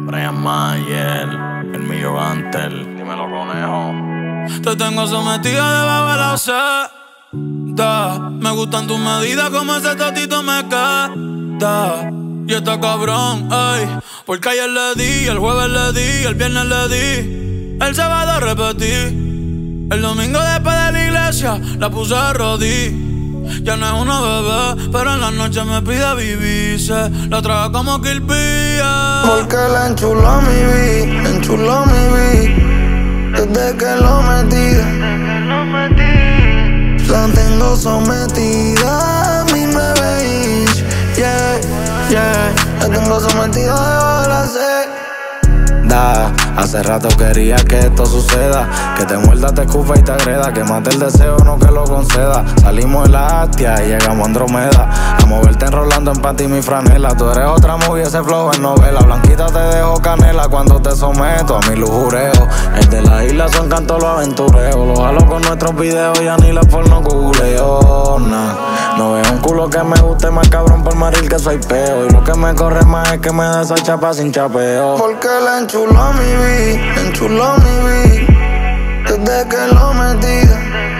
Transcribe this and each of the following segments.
Brian Mayer, el Millo Antel, dímelo conejo. Te tengo sometida debajo de la seda. Me gustan tus medidas, como ese totito me queda. Y está cabrón, ey, porque ayer le di, el jueves le di, el viernes le di, el sábado repetí, el domingo después de la iglesia la puse a rodillas. Ya no es una bebé, pero en la noche me pide vivirse. La traga como Kill Bill. Porque la enchuló mi vida, enchuló mi vida. Desde que lo metí, la tengo sometida a mi 9 inch. Yeah, yeah, la tengo sometida debajo de la sed. Hace rato quería que esto suceda, que te muerda, te escupa y te agreda, que mate el deseo, no que lo conceda. Salimos de la Astia y llegamos a Andromeda, a moverte enrolando en panty mi franela. Tú eres otra movie, ese flow en novela. Blanquita te dejo canela cuando te someto a mi lujureo. El de la isla son cantos los aventureos, los jalo con nuestros videos, ya ni la porno googleo. No veo un culo que me guste más cabrón por maril que soy peo. Y lo que me corre más es que me da esa chapa sin chapeo. Porque la enchuló mi vida, enchuló mi vida. Desde que lo metí,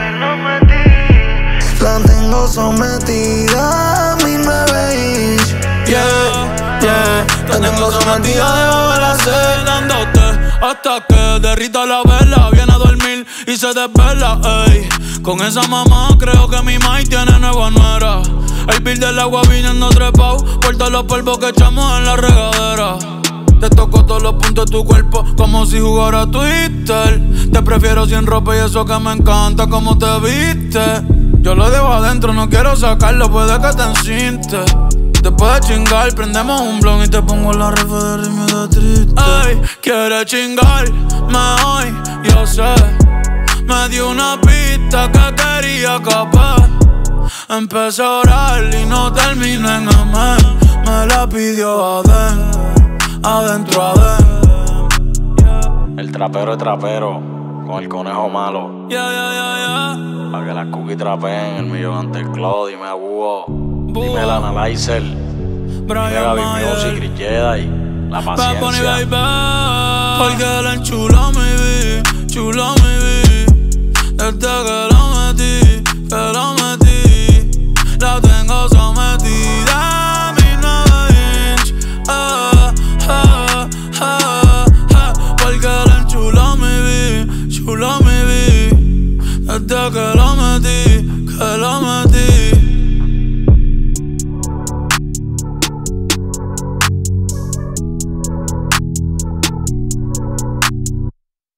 la tengo sometida a mi 9 inch. Yeah, yeah, te tengo sometida debajo de la sed, dándote hasta que derrita la vela. Viene a dormir y se desvela, ey. Con esa mamá creo que mi maíz tiene nueva nuera. El bill del agua viniendo trepao por todos los polvos que echamos en la regadera. Te toco todos los puntos de tu cuerpo como si jugara Twitter. Te prefiero sin ropa y eso que me encanta como te viste. Yo lo dejo adentro, no quiero sacarlo, puede que te encinte. Después de chingar, prendemos un blon y te pongo la refe de ritmo de triste. Ey, quiere chingarme hoy, yo sé. Me dio una pista que quería capar. Empecé a orar y no terminé en amén. Me la pidió adentro. El trapero es trapero, con el conejo malo. Yeah. Pa' que las cookies trapeen, el Millo Antel Claude, dime a Búho, dime el Analyzer, dime Gaby Music, Chris Jedi, La Paciencia. Porque la enchuló mi vida, desde que la metí.